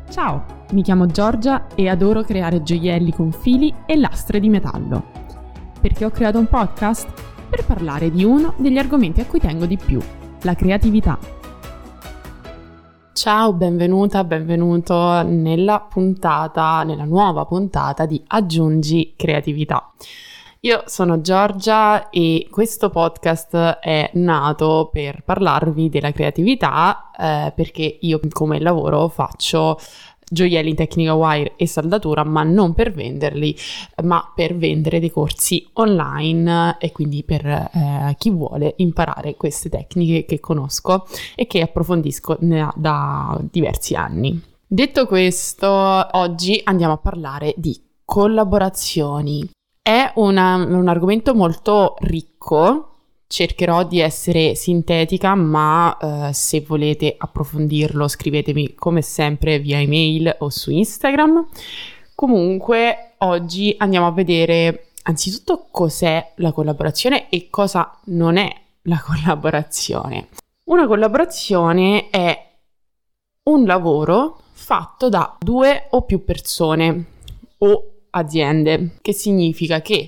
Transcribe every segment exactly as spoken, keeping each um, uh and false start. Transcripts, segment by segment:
Ciao, mi chiamo Giorgia e adoro creare gioielli con fili e lastre di metallo. Perché ho creato un podcast? Per parlare di uno degli argomenti a cui tengo di più, la creatività. Ciao, benvenuta, benvenuto nella puntata, nella nuova puntata di Aggiungi Creatività. Io sono Giorgia e questo podcast è nato per parlarvi della creatività eh, perché io come lavoro faccio gioielli in tecnica wire e saldatura, ma non per venderli, ma per vendere dei corsi online e quindi per eh, chi vuole imparare queste tecniche che conosco e che approfondisco da, da diversi anni. Detto questo, oggi andiamo a parlare di collaborazioni. È una, un argomento molto ricco, cercherò di essere sintetica, ma eh, se volete approfondirlo scrivetemi come sempre via email o su Instagram. Comunque oggi andiamo a vedere anzitutto cos'è la collaborazione e cosa non è la collaborazione. Una collaborazione è un lavoro fatto da due o più persone o aziende, che significa che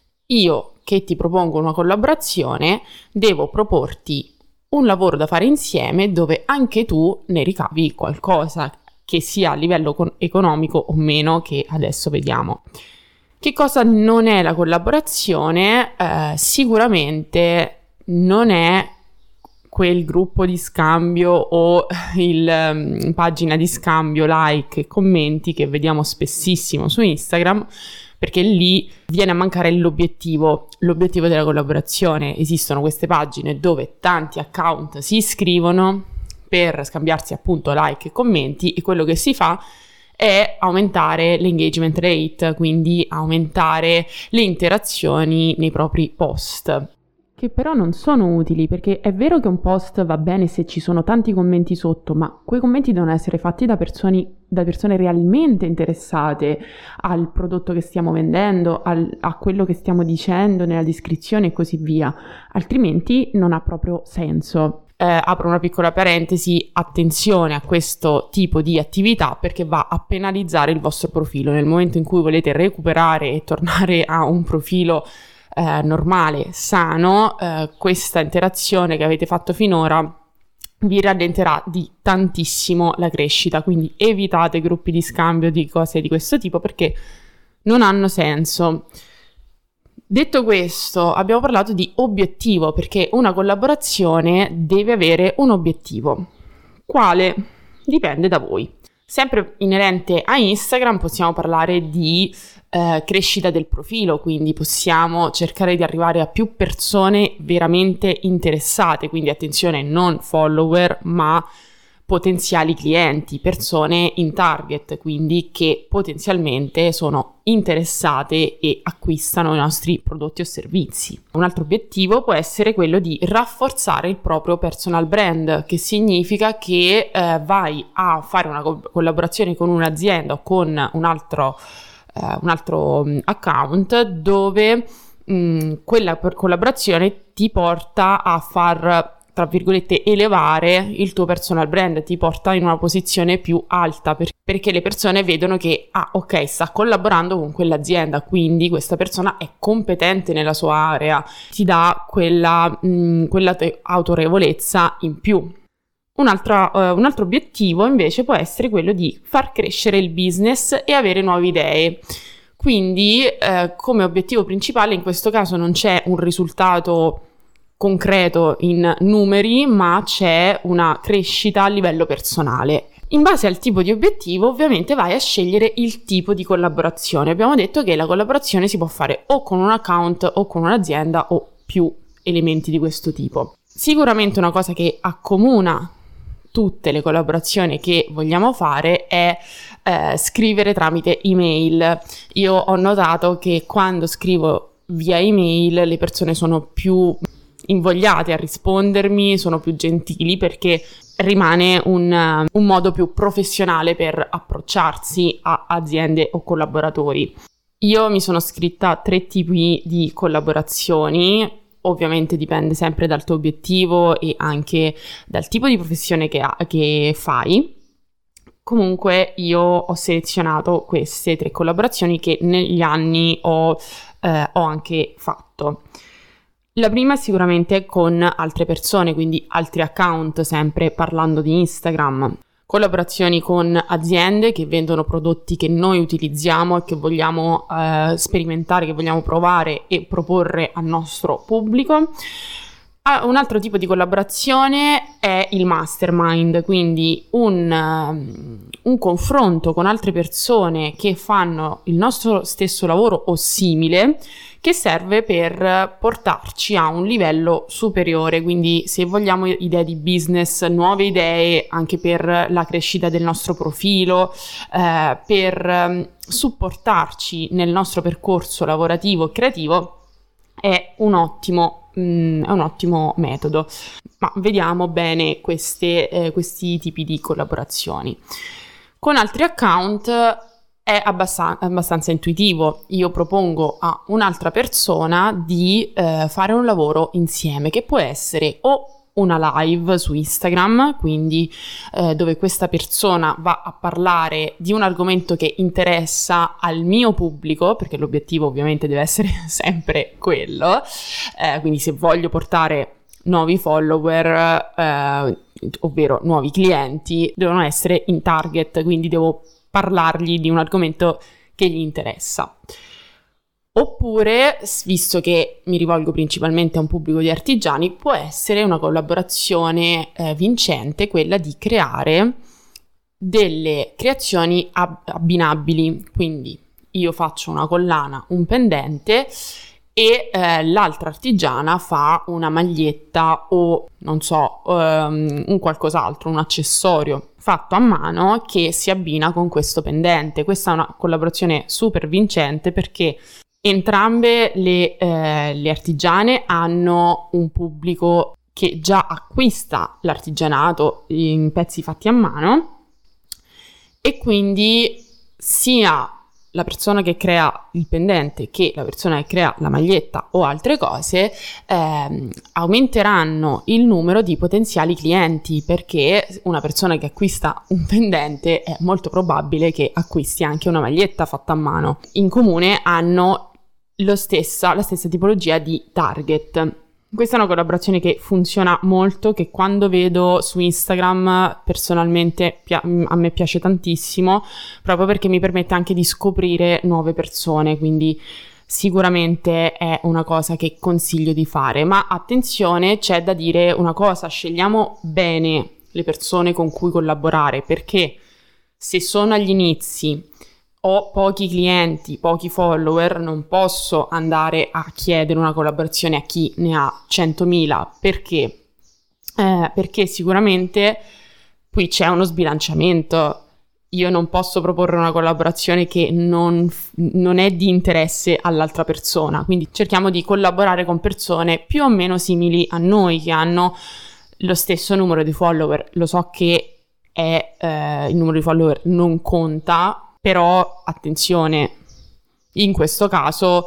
io che ti propongo una collaborazione devo proporti un lavoro da fare insieme dove anche tu ne ricavi qualcosa, che sia a livello con- economico o meno, che adesso vediamo. Che cosa non è la collaborazione? Eh, sicuramente non è quel gruppo di scambio o il um, pagina di scambio, like e commenti che vediamo spessissimo su Instagram, perché lì viene a mancare l'obiettivo, l'obiettivo della collaborazione. Esistono queste pagine dove tanti account si iscrivono per scambiarsi appunto like e commenti e quello che si fa è aumentare l'engagement rate, quindi aumentare le interazioni nei propri post. Che però non sono utili, perché è vero che un post va bene se ci sono tanti commenti sotto, ma quei commenti devono essere fatti da persone, da persone realmente interessate al prodotto che stiamo vendendo, al, a quello che stiamo dicendo nella descrizione e così via, altrimenti non ha proprio senso. Eh, apro una piccola parentesi, attenzione a questo tipo di attività perché va a penalizzare il vostro profilo. Nel momento in cui volete recuperare e tornare a un profilo Eh, normale, sano, eh, questa interazione che avete fatto finora vi rallenterà di tantissimo la crescita, quindi evitate gruppi di scambio di cose di questo tipo perché non hanno senso. Detto questo, abbiamo parlato di obiettivo perché una collaborazione deve avere un obiettivo. Quale? Dipende da voi. Sempre inerente a Instagram possiamo parlare di eh, crescita del profilo, quindi possiamo cercare di arrivare a più persone veramente interessate, quindi attenzione, non follower ma potenziali clienti, persone in target, quindi che potenzialmente sono interessate e acquistano i nostri prodotti o servizi. Un altro obiettivo può essere quello di rafforzare il proprio personal brand, che significa che eh, vai a fare una co- collaborazione con un'azienda o con un altro, eh, un altro um, account dove mh, quella per- collaborazione ti porta a far, tra virgolette, elevare il tuo personal brand, ti porta in una posizione più alta per, perché le persone vedono che, ah ok, sta collaborando con quell'azienda, quindi questa persona è competente nella sua area, ti dà quella, mh, quella te- autorevolezza in più. Un altro, uh, un altro obiettivo invece può essere quello di far crescere il business e avere nuove idee. Quindi eh, come obiettivo principale in questo caso non c'è un risultato concreto in numeri, ma c'è una crescita a livello personale. In base al tipo di obiettivo, ovviamente vai a scegliere il tipo di collaborazione. Abbiamo detto che la collaborazione si può fare o con un account o con un'azienda o più elementi di questo tipo. Sicuramente una cosa che accomuna tutte le collaborazioni che vogliamo fare è eh, scrivere tramite email. Io ho notato che quando scrivo via email le persone sono più invogliate a rispondermi, sono più gentili perché rimane un, un modo più professionale per approcciarsi a aziende o collaboratori. Io mi sono scritta a tre tipi di collaborazioni, ovviamente dipende sempre dal tuo obiettivo e anche dal tipo di professione che, ha, che fai. Comunque io ho selezionato queste tre collaborazioni che negli anni ho, eh, ho anche fatto. La prima è sicuramente con altre persone, quindi altri account, sempre parlando di Instagram. Collaborazioni con aziende che vendono prodotti che noi utilizziamo e che vogliamo eh, sperimentare, che vogliamo provare e proporre al nostro pubblico. Ah, un altro tipo di collaborazione è il mastermind, quindi un, um, un confronto con altre persone che fanno il nostro stesso lavoro o simile, che serve per portarci a un livello superiore. Quindi se vogliamo idee di business, nuove idee anche per la crescita del nostro profilo, eh, per um, supportarci nel nostro percorso lavorativo e creativo, è un ottimo Mm, è un ottimo metodo. Ma vediamo bene queste, eh, questi tipi di collaborazioni. Con altri account è abbastan- abbastanza intuitivo. Io propongo a un'altra persona di eh, fare un lavoro insieme, che può essere o una live su Instagram, quindi eh, dove questa persona va a parlare di un argomento che interessa al mio pubblico, perché l'obiettivo ovviamente deve essere sempre quello, eh, quindi se voglio portare nuovi follower, eh, ovvero nuovi clienti, devono essere in target, quindi devo parlargli di un argomento che gli interessa. Oppure, visto che mi rivolgo principalmente a un pubblico di artigiani, può essere una collaborazione eh, vincente quella di creare delle creazioni ab- abbinabili. Quindi io faccio una collana, un pendente e eh, l'altra artigiana fa una maglietta o non so, um, un qualcos'altro, un accessorio fatto a mano che si abbina con questo pendente. Questa è una collaborazione super vincente perché entrambe le, eh, le artigiane hanno un pubblico che già acquista l'artigianato in pezzi fatti a mano e quindi sia la persona che crea il pendente che la persona che crea la maglietta o altre cose ehm, aumenteranno il numero di potenziali clienti, perché una persona che acquista un pendente è molto probabile che acquisti anche una maglietta fatta a mano. In comune hanno lo stessa, la stessa tipologia di target. Questa è una collaborazione che funziona molto, che quando vedo su Instagram personalmente pia- a me piace tantissimo, proprio perché mi permette anche di scoprire nuove persone, quindi sicuramente è una cosa che consiglio di fare. Ma attenzione, c'è da dire una cosa: scegliamo bene le persone con cui collaborare, perché se sono agli inizi, ho pochi clienti, pochi follower, non posso andare a chiedere una collaborazione a chi ne ha centomila, perché? Eh, perché sicuramente qui c'è uno sbilanciamento. Io non posso proporre una collaborazione che non, non è di interesse all'altra persona, quindi cerchiamo di collaborare con persone più o meno simili a noi, che hanno lo stesso numero di follower. Lo so che è, eh, il numero di follower non conta, però attenzione, in questo caso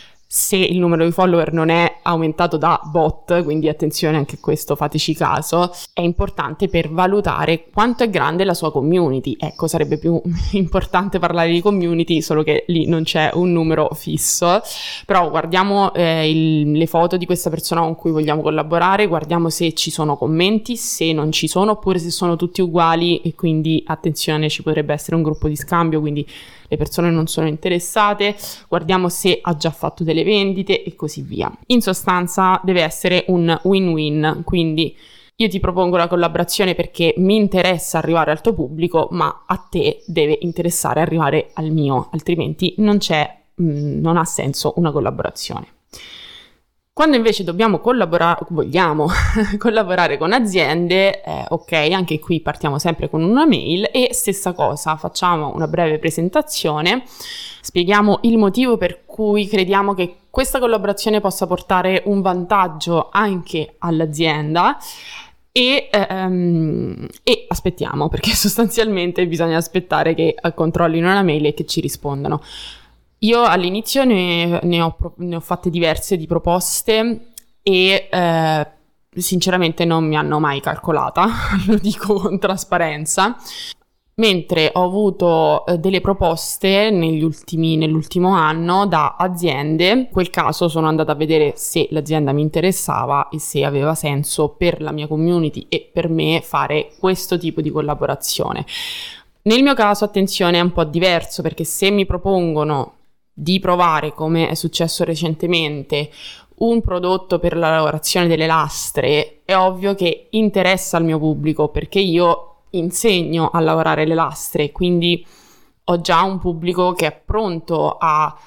se il numero di follower non è aumentato da bot, quindi attenzione anche a questo, fateci caso, è importante per valutare quanto è grande la sua community. Ecco, sarebbe più importante parlare di community, solo che lì non c'è un numero fisso. Però guardiamo eh, il, le foto di questa persona con cui vogliamo collaborare, guardiamo se ci sono commenti, se non ci sono, oppure se sono tutti uguali, e quindi attenzione, ci potrebbe essere un gruppo di scambio, quindi le persone non sono interessate. Guardiamo se ha già fatto delle vendite e così via. In sostanza deve essere un win-win, quindi io ti propongo la collaborazione perché mi interessa arrivare al tuo pubblico, ma a te deve interessare arrivare al mio, altrimenti non c'è, mh, non ha senso una collaborazione. Quando invece dobbiamo collaborare, vogliamo collaborare con aziende, eh, ok, anche qui partiamo sempre con una mail e stessa cosa, facciamo una breve presentazione, spieghiamo il motivo per cui crediamo che questa collaborazione possa portare un vantaggio anche all'azienda e, ehm, e aspettiamo, perché sostanzialmente bisogna aspettare che controllino la mail e che ci rispondano. Io all'inizio ne, ne, ho, ne ho fatte diverse di proposte e eh, sinceramente non mi hanno mai calcolata, lo dico con trasparenza. mentre ho avuto eh, delle proposte negli ultimi, nell'ultimo anno da aziende. In quel caso sono andata a vedere se l'azienda mi interessava e se aveva senso per la mia community e per me fare questo tipo di collaborazione. Nel mio caso, attenzione, è un po' diverso, perché se mi propongono di provare, come è successo recentemente, un prodotto per la lavorazione delle lastre, è ovvio che interessa al mio pubblico, perché io insegno a lavorare le lastre, quindi ho già un pubblico che è pronto a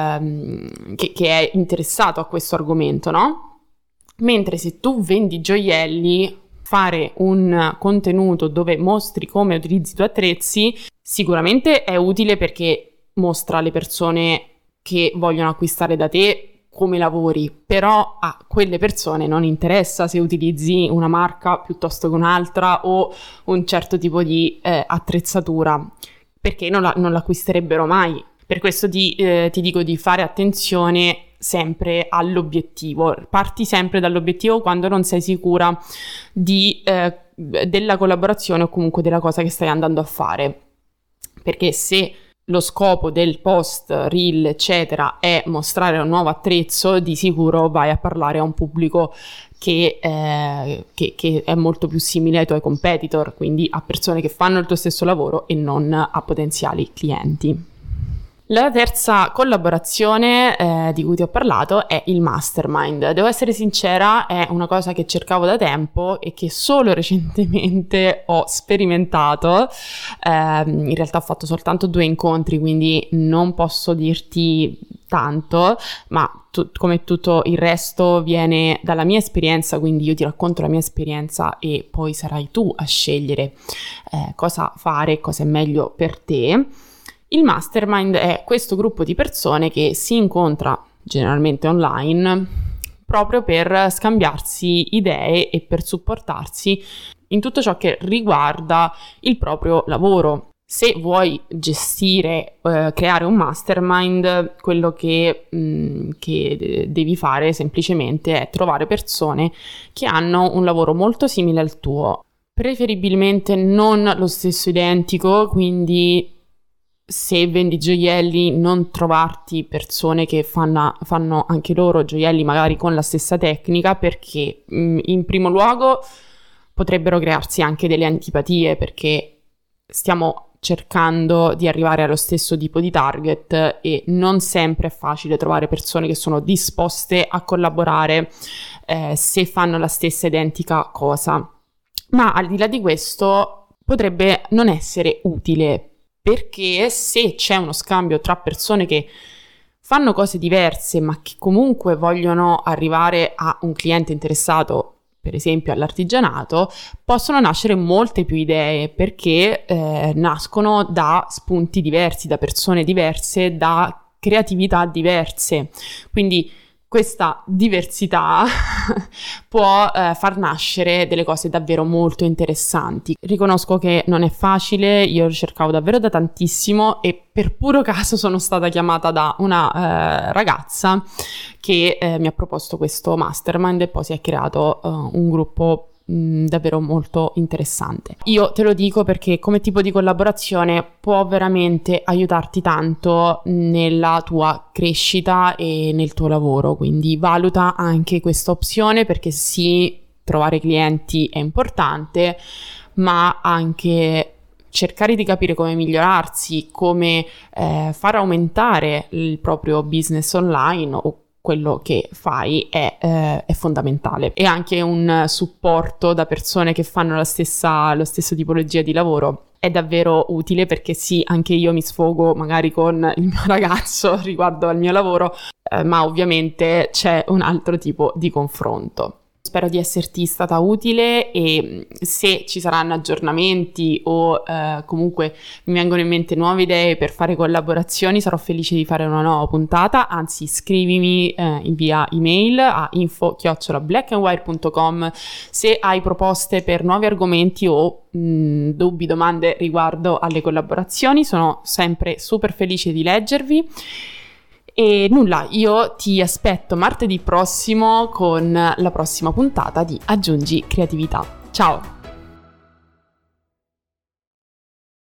ehm, che, che è interessato a questo argomento, no? Mentre se tu vendi gioielli, fare un contenuto dove mostri come utilizzi i tuoi attrezzi sicuramente è utile, perché mostra alle persone che vogliono acquistare da te come lavori, però a quelle persone non interessa se utilizzi una marca piuttosto che un'altra o un certo tipo di eh, attrezzatura, perché non, la, non l'acquisterebbero mai. Per questo ti, eh, ti dico di fare attenzione sempre all'obiettivo. Parti sempre dall'obiettivo quando non sei sicura di, eh, della collaborazione o comunque della cosa che stai andando a fare, perché se lo scopo del post, reel, eccetera, è mostrare un nuovo attrezzo, di sicuro vai a parlare a un pubblico che, eh, che, che è molto più simile ai tuoi competitor, quindi a persone che fanno il tuo stesso lavoro e non a potenziali clienti. La terza collaborazione eh, di cui ti ho parlato è il mastermind. Devo essere sincera, è una cosa che cercavo da tempo e che solo recentemente ho sperimentato. Eh, in realtà ho fatto soltanto due incontri, quindi non posso dirti tanto, ma tu, come tutto il resto viene dalla mia esperienza, quindi io ti racconto la mia esperienza e poi sarai tu a scegliere eh, cosa fare, cosa è meglio per te. Il mastermind è questo gruppo di persone che si incontra generalmente online proprio per scambiarsi idee e per supportarsi in tutto ciò che riguarda il proprio lavoro. Se vuoi gestire, eh, creare un mastermind, quello che, mh, che devi fare semplicemente è trovare persone che hanno un lavoro molto simile al tuo, preferibilmente non lo stesso identico, quindi se vendi gioielli non trovarti persone che fanno, fanno anche loro gioielli magari con la stessa tecnica, perché mh, in primo luogo potrebbero crearsi anche delle antipatie, perché stiamo cercando di arrivare allo stesso tipo di target e non sempre è facile trovare persone che sono disposte a collaborare eh, se fanno la stessa identica cosa. Ma al di là di questo potrebbe non essere utile, perché se c'è uno scambio tra persone che fanno cose diverse ma che comunque vogliono arrivare a un cliente interessato, per esempio all'artigianato, possono nascere molte più idee, perché eh, nascono da spunti diversi, da persone diverse, da creatività diverse. Quindi questa diversità può eh, far nascere delle cose davvero molto interessanti. Riconosco che non è facile, io cercavo davvero da tantissimo e per puro caso sono stata chiamata da una eh, ragazza che eh, mi ha proposto questo mastermind e poi si è creato eh, un gruppo davvero molto interessante. Io te lo dico perché come tipo di collaborazione può veramente aiutarti tanto nella tua crescita e nel tuo lavoro, quindi valuta anche questa opzione, perché sì, trovare clienti è importante, ma anche cercare di capire come migliorarsi, come eh, far aumentare il proprio business online o quello che fai è, eh, è fondamentale. E anche un supporto da persone che fanno la stessa, la stessa tipologia di lavoro è davvero utile, perché sì, anche io mi sfogo magari con il mio ragazzo riguardo al mio lavoro, eh, ma ovviamente c'è un altro tipo di confronto. Spero di esserti stata utile e se ci saranno aggiornamenti o eh, comunque mi vengono in mente nuove idee per fare collaborazioni, sarò felice di fare una nuova puntata. Anzi, scrivimi eh, via email a info chiocciola blackandwire punto com se hai proposte per nuovi argomenti o mh, dubbi, domande riguardo alle collaborazioni. Sono sempre super felice di leggervi. E nulla, io ti aspetto martedì prossimo con la prossima puntata di Aggiungi Creatività. Ciao!